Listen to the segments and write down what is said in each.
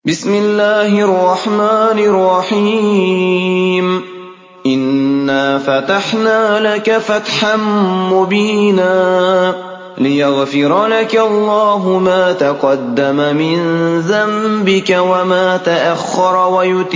بسم الله الرحمن الرحيم إنا فتحنا لك فتحا مبينا ليغفر لك الله ما تقدم من ذنبك وما تأخر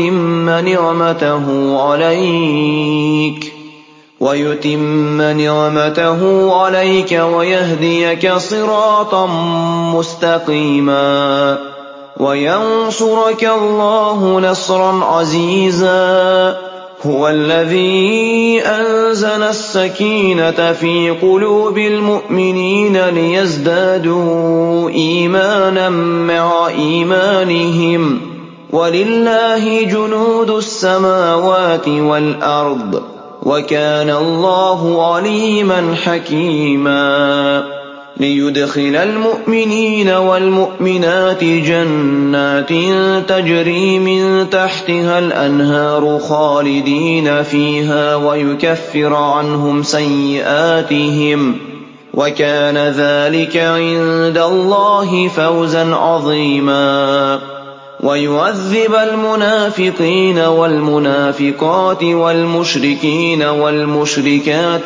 ويتم نعمته عليك ويهديك صراطا مستقيما وينصرك الله نصرا عزيزا هو الذي أنزل السكينة في قلوب المؤمنين ليزدادوا إيمانا مع إيمانهم ولله جنود السماوات والأرض وكان الله عليما حكيما ليدخل المؤمنين والمؤمنات جنات تجري من تحتها الأنهار خالدين فيها ويكفر عنهم سيئاتهم وكان ذلك عند الله فوزا عظيما ويعذب المنافقين والمنافقات والمشركين والمشركات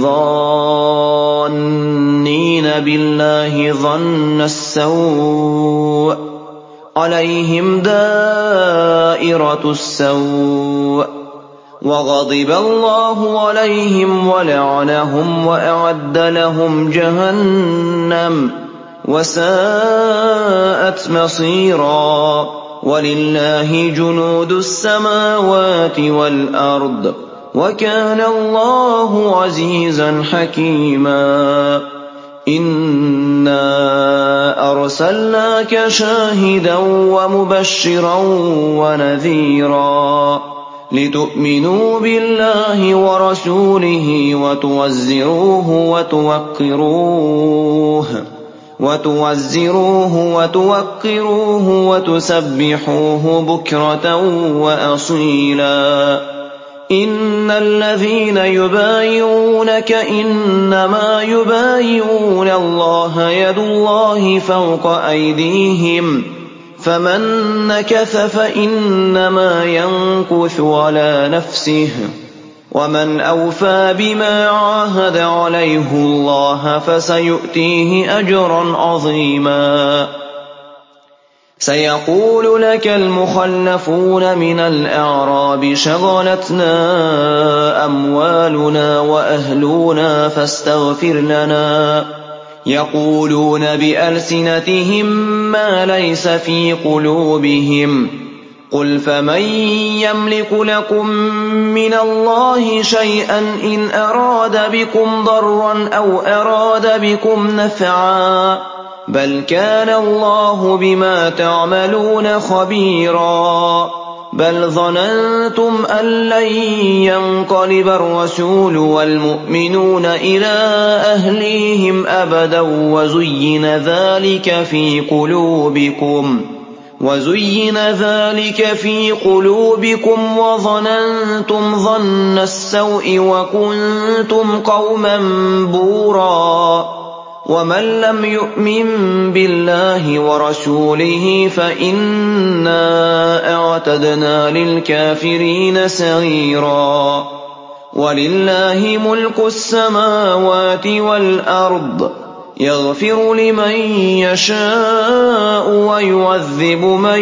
الظانين بالله ظن السوء عليهم دائرة السوء وغضب الله عليهم ولعنهم وأعد لهم جهنم وساءت مصيرا ولله جنود السماوات والأرض وكان الله عزيزا حكيما إنا أرسلناك شاهدا ومبشرا ونذيرا لتؤمنوا بالله ورسوله وتوزروه وتوقروه وتسبحوه بكرة وأصيلا إن الذين يبايعونك إنما يبايعون الله يد الله فوق أيديهم فمن نكث فإنما ينكث على نفسه ومن أوفى بما عاهد عليه الله فسيؤتيه أجرا عظيما سيقول لك المخلفون من الأعراب شغلتنا أموالنا وأهلنا فاستغفر لنا يقولون بألسنتهم ما ليس في قلوبهم قل فمن يملك لكم من الله شيئا إن أراد بكم ضرا أو أراد بكم نفعا بل كان الله بما تعملون خبيرا بل ظننتم أن لن ينقلب الرسول والمؤمنون إلى أهليهم أبدا وزين ذلك في قلوبكم وظننتم ظن السوء وكنتم قوما بورا ومن لم يؤمن بالله ورسوله فإنا أعتدنا للكافرين سعيرا ولله ملك السماوات والأرض يغفر لمن يشاء ويعذب من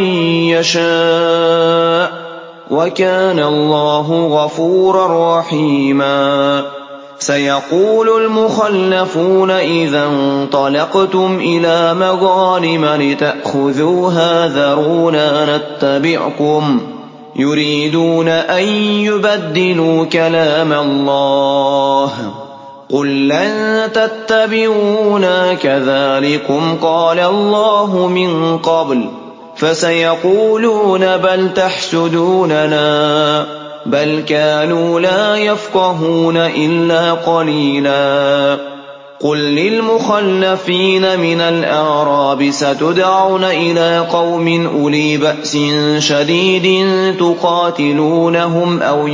يشاء وكان الله غفورا رحيما سيقول المخلفون إذا انطلقتم إلى مغانم لتأخذوها ذرونا نتبعكم يريدون أن يبدلوا كلام الله قل لن تتبعونا كذلكم قال الله من قبل فسيقولون بل تحسدوننا بل كانوا لا يفقهون إلا قليلا قل للمخلفين من الأعراب ستدعون إلى قوم أولي بأس شديد تقاتلونهم أو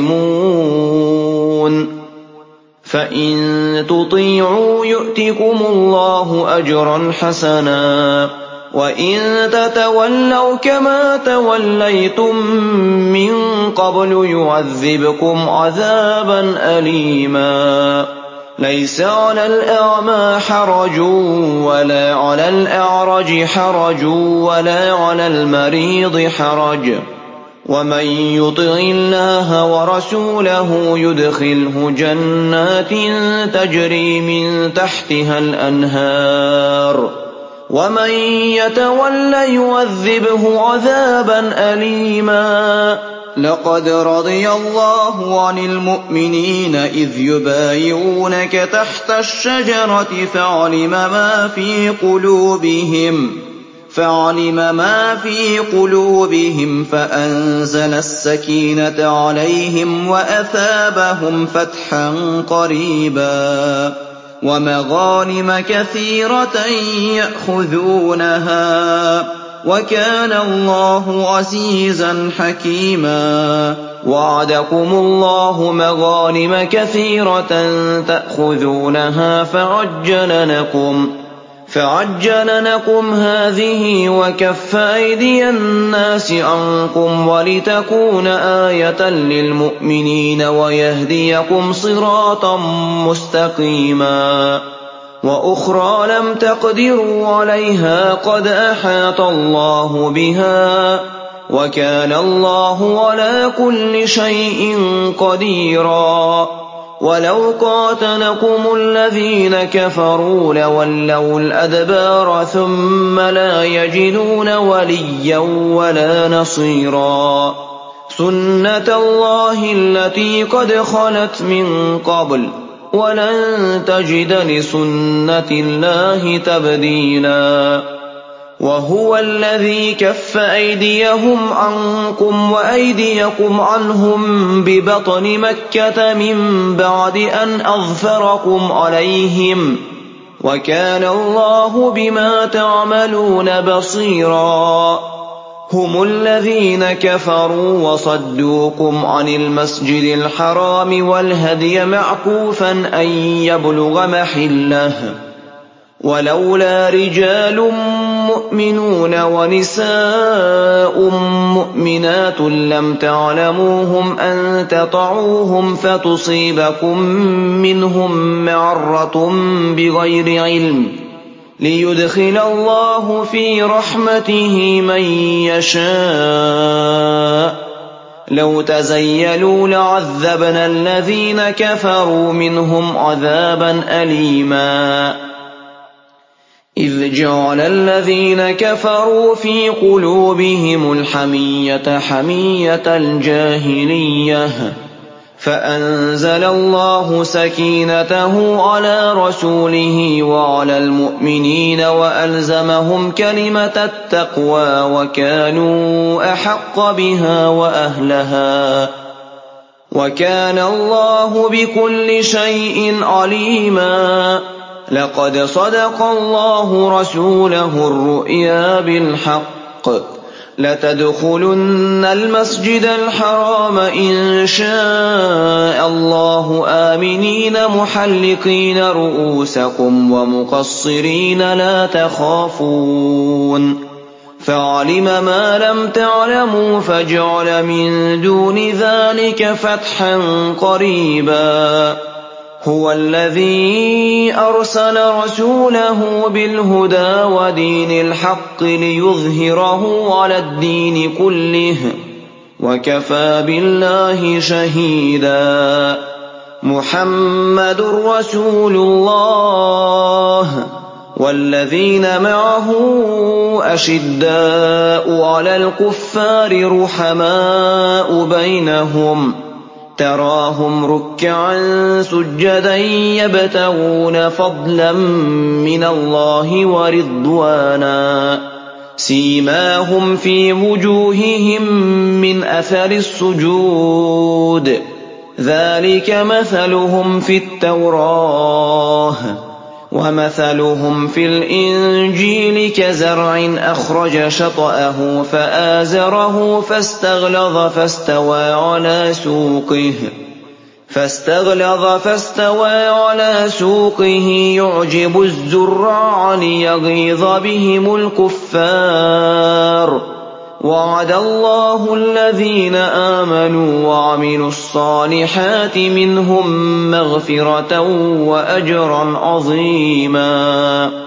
يسلمون فإن تطيعوا يؤتكم الله أجرا حسنا وَإِن تَتَوَلَّوْا كَمَا تَوَلَّيْتُم مِّن قَبْلُ يُعَذِّبْكُمْ عَذَابًا أَلِيمًا لَيْسَ عَلَى الْأَعْمَىٰ حَرَجٌ وَلَا عَلَى الْأَعْرَجِ حَرَجٌ وَلَا عَلَى الْمَرِيضِ حَرَجٌ وَمَن يُطِعِ اللَّهَ وَرَسُولَهُ يُدْخِلْهُ جَنَّاتٍ تَجْرِي مِن تَحْتِهَا الْأَنْهَارُ وَمَن يَتَوَلَّ يُعَذِّبْهُ عَذَابًا أَلِيمًا لَقَدْ رَضِيَ اللَّهُ عَنِ الْمُؤْمِنِينَ إِذْ يُبَايِعُونَكَ تَحْتَ الشَّجَرَةِ فَعَلِمَ مَا فِي قُلُوبِهِمْ فَأَنزَلَ السَّكِينَةَ عَلَيْهِمْ وَأَثَابَهُمْ فَتْحًا قَرِيبًا وَمَغَانِمَ كَثِيرَةً يَأْخُذُونَهَا وَكَانَ اللَّهُ عَزِيزًا حَكِيمًا وَعَدَكُمُ اللَّهُ مَغَانِمَ كَثِيرَةً تَأْخُذُونَهَا فَعَجَّلَ لَكُمْ هَٰذِهِ وَكَفَّ أَيْدِيَ النَّاسِ عَنكُمْ وَلِتَكُونَ آيَةً لِّلْمُؤْمِنِينَ وَيَهْدِيَكُمْ صِرَاطًا مُّسْتَقِيمًا وَأُخْرَىٰ لَمْ تَقْدِرُوا عَلَيْهَا قَدْ أَحَاطَ اللَّهُ بِهَا وَكَانَ اللَّهُ عَلَىٰ كُلِّ شَيْءٍ قَدِيرًا وَلَوْ قَاتَلَكُمُ الَّذِينَ كَفَرُوا لَوَلَّوُا الْأَدْبَارَ ثُمَّ لَا يَجِدُونَ وَلِيًّا وَلَا نَصِيرًا سُنَّتَ اللَّهِ الَّتِي قَدْ خَلَتْ مِن قَبْلُ وَلَن تَجِدَ لِسُنَّةِ اللَّهِ تَبْدِيلًا وَهُوَ الَّذِي كَفَّ أَيْدِيَهُمْ عَنكُمْ وَأَيْدِيَكُمْ عَنْهُم بِبَطْنِ مَكَّةَ مِن بَعْدِ أَنْ أَظْفَرَكُمْ عَلَيْهِمْ وَكَانَ اللَّهُ بِمَا تَعْمَلُونَ بَصِيرًا هُمُ الَّذِينَ كَفَرُوا وَصَدُّوكُمْ عَنِ الْمَسْجِدِ الْحَرَامِ وَالْهَدْيَ مَعْكُوفًا أَن يَبْلُغَ مَحِلَّهُ وَلَوْلَا رِجَالٌ مُّؤْمِنُونَ وَنِسَاءٌ مُّؤْمِنَاتٌ لَّمْ تَعْلَمُوهُمْ أَن تَطَئُوهُمْ فَتُصِيبَكُم مِّنْهُم مَّعَرَّةٌ بِغَيْرِ عِلْمٍ لِّيُدْخِلَ اللَّهُ فِي رَحْمَتِهِ مَن يَشَاءُ لَوْ تَزَيَّلُوا لَعَذَّبْنَا الَّذِينَ كَفَرُوا مِنْهُمْ عَذَابًا أَلِيمًا إِذْ جَعَلَ الَّذِينَ كَفَرُوا فِي قُلُوبِهِمُ الْحَمِيَّةَ حَمِيَّةَ الْجَاهِلِيَّةِ فَأَنزَلَ اللَّهُ سَكِينَتَهُ عَلَىٰ رَسُولِهِ وَعَلَى الْمُؤْمِنِينَ وَأَلْزَمَهُمْ كَلِمَةَ التَّقْوَىٰ وَكَانُوا أَحَقَّ بِهَا وَأَهْلَهَا وَكَانَ اللَّهُ بِكُلِّ شَيْءٍ عَلِيمًا لَقَدْ صَدَقَ اللَّهُ رَسُولَهُ الرُّؤْيَا بِالْحَقِّ لَتَدْخُلُنَّ الْمَسْجِدَ الْحَرَامَ إِن شَاءَ اللَّهُ آمِنِينَ مُحَلِّقِينَ رُءُوسَكُمْ وَمُقَصِّرِينَ لَا تَخَافُونَ فَعَلِمَ مَا لَمْ تَعْلَمُوا فَجَعَلَ مِن دُونِ ذَٰلِكَ فَتْحًا قَرِيبًا هُوَ الَّذِي أَرْسَلَ رَسُولَهُ بِالْهُدَىٰ وَدِينِ الْحَقِّ لِيُظْهِرَهُ عَلَى الدِّينِ كُلِّهِ وَكَفَىٰ بِاللَّهِ شَهِيدًا مُّحَمَّدٌ رَّسُولُ اللَّهِ وَالَّذِينَ مَعَهُ أَشِدَّاءُ عَلَى الْكُفَّارِ رُحَمَاءُ بَيْنَهُمْ تَرَاهُمْ رُكَّعًا سُجَّدًا يَبْتَغُونَ فَضْلًا مِّنَ اللَّهِ وَرِضْوَانًا سِيمَاهُمْ فِي وُجُوهِهِم مِّنْ أَثَرِ السُّجُودِ ذَٰلِكَ مَثَلُهُمْ فِي التَّوْرَاةِ وَمَثَلُهُمْ فِي الْإِنجِيلِ كَزَرْعٍ أَخْرَجَ شَطْأَهُ فَآزَرَهُ فَاسْتَغْلَظَ فاستغلظ فاستوى على سوقه يعجب الزراع ليغيظ بهم الكفار وعد الله الذين آمنوا وعملوا الصالحات منهم مغفرة وأجرا عظيما